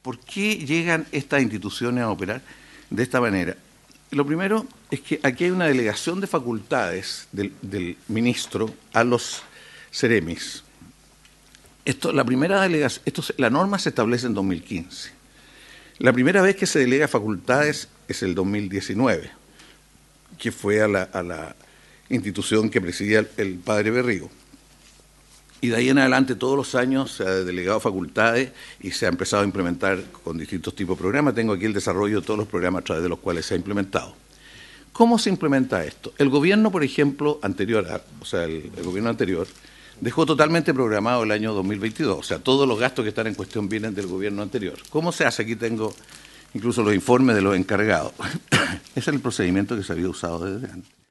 ¿Por qué llegan estas instituciones a operar de esta manera? Lo primero es que aquí hay una delegación de facultades del ministro a los Ceremis. La norma se establece en 2015. La primera vez que se delega facultades es el 2019, que fue a la institución que presidía el padre Berrigo. Y de ahí en adelante todos los años se ha delegado facultades y se ha empezado a implementar con distintos tipos de programas. Tengo aquí el desarrollo de todos los programas a través de los cuales se ha implementado. ¿Cómo se implementa esto? El gobierno, por ejemplo, el gobierno anterior, dejó totalmente programado el año 2022. O sea, todos los gastos que están en cuestión vienen del gobierno anterior. ¿Cómo se hace? Aquí tengo incluso los informes de los encargados. Ese es el procedimiento que se había usado desde antes.